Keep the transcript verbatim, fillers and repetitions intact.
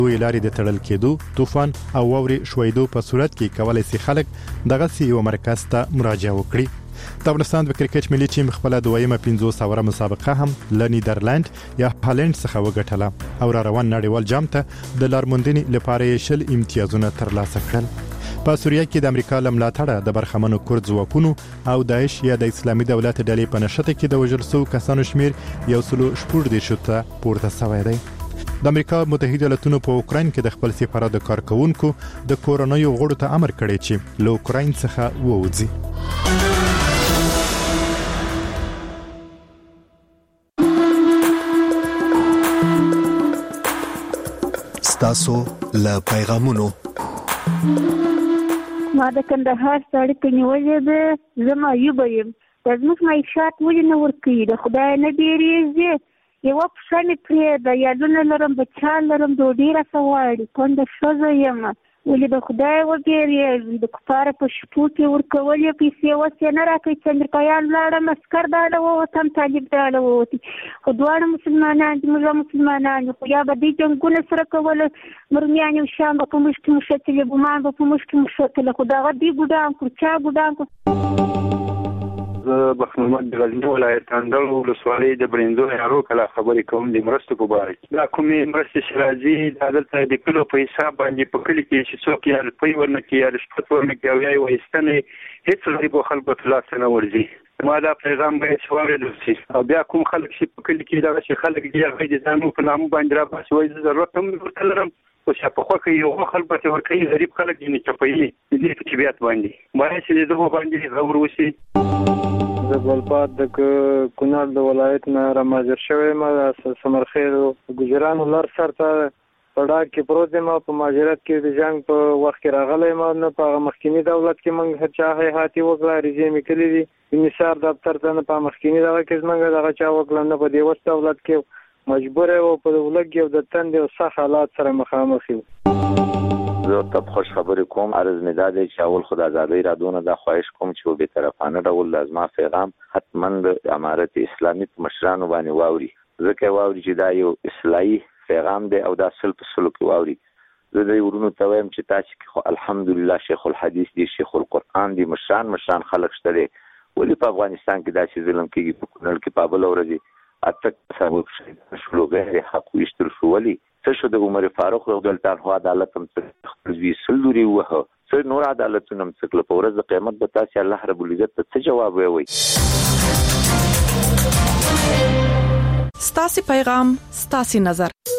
دوی لارې د تړل کېدو طوفان او واورې شویدو په صورت کې کولای شي خلک دغه سی یو مرکز ته مراجعه وکړي. د افغانستان د کرکټ ملي ټیم خپل دویمه پنځوس اوره مسابقه هم له نیدرلند یا هالند څخه وګټله او را روان نړیوال جام ته د لارموندنې لپاره شل امتیازونه ترلاسه کړل. په سوریه کې د امریکا له ملاتړه د برخمنو کورد ځواکونو او داعش یا د اسلامي دولت ډلې په نشته کې د وژل شوو کسانو شمیر یو سل شپږ دېرش ته پورته شوی دی. د امریکا متحده ایالاتونو په اوکراین کې د خپل سفارت د کارکونکو د کورونایي غړو ته امر کړی چې له اوکراین څخه ووځي. تاسو له پیغامونو ما د کندهار سړک نیولې ده زما یوب یم د زموږ معیشت ولې نه ورکوي د خدای نه ډېرېږي یوه پښه مې پرېږده یادونه لرم بچیان لرم ډوډۍ راته غواړي کونډه ښځه یم ولې د خدای وبېرېږي د کفاره په شپو کې ورکولې پیسې اوس یې نه راکوي چې امریکایان لاړم عسکر داړه ووتم طالب داړه ووتي خو دواړه مسلمانان دي موږ مسلمانان یو خو یا به دوی جنګونه سره کوله مرمیان او شام به په موږ کې مښتلې ګمان به په موږ کې مښتله خو دغه دوی ګوډان کړو چا ګوډان کړو. زه بخت محمد د غزني ولایت اندړ ولسوالۍ د برنزو یارو کله خبرې کوم د مرستو په باره کې. دا کومې مرستې چې راځي دا دلته د کلو په حساب باندې په کلي کې چې څوک یا روپۍ ورنه کړي یا رشوت ورنه کړي او یا یې وایستنې هېڅ غریبو خلکو ته لاس نه ورځي. ما دا پیغام باید چې واورېدل شي او بیا کوم خلک چې په کلي کې دغسې خلک دي هغوی د ځانو په نامو باندې راباسي وایي زه ضرورت هم ورته لرم خو چې په خوښه یو خلک به ورکوي غریب خلک دي نه چپوي د دې په طبیعت باندې باید چې د دغو باندې غور وشي. زه ګلپات د کونړ د ولایت نه راماجر شوی یم د سمرخیل ګجرانو لر سر ته په ډاګ کې پروت یم په مهاجرت کې د جنګ په وخت کې راغلی یم نه په هغه مخکیني دولت کې موږ هر چا حیاتي وکړه ریزې مې کړي دي د نثار دفتر ته نه په مخکیني دغه کې زموږ دغه چا وکړه نه په دې وس دولت کې مجبور و په ولګي او د تندې او سخت حالات سره مخامخ یو. زه ته خوش خبرې کوم عرض مې دا دی چې اول خو د ازادۍ رادونه دا خواهش کوم چې بې طرفانه ډول د زما پیغام حتما د امارت اسلامي په مشرانو باندې واوري ځکه واوري چې دا یو اصلاحي پیغام دی او دا سل په سلو کې واوري. زه د ورونو ته وایم چې تاسو خو الحمدلله شیخ الحدیث دی شیخ القرآن دی مشران مشران خلک شته دي ولې په افغانستان کې داسې ظلم کېږي په کونړ کې په بله ورځ اتک سبب شلو غیر حق ویشتل شو ولې څه شو د عمر فاروق رضی الله عنه عدالت هم خپل وی سلوري وه څه نور عدالتونه هم څکله په ورځ د قیامت به تاسو الله رب العزت ته جواب وایي. ستاسو پیغام ستاسو نظر